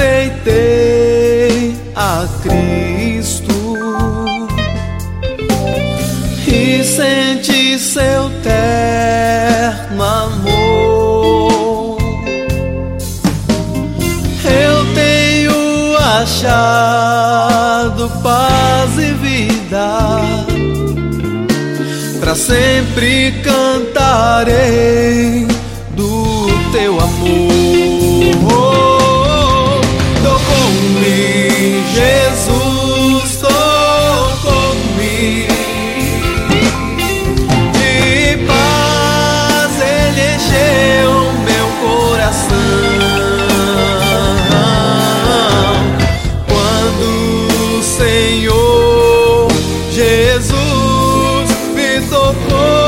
aceitei a Cristo e senti seu terno amor. Eu tenho achado paz e vida, pra sempre cantarei do teu amor. Tocou-me, Jesus, tocou-me, de paz ele encheu meu coração. Quando o Senhor Jesus me tocou,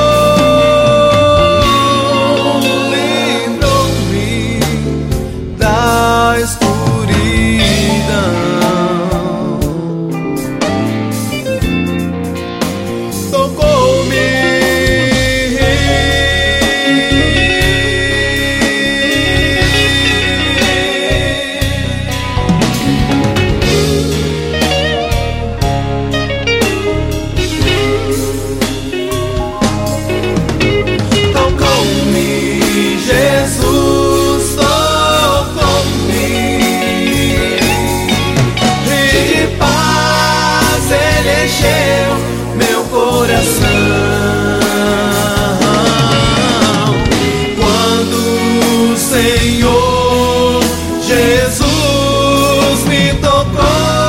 encheu meu coração. Quando o Senhor Jesus me tocou,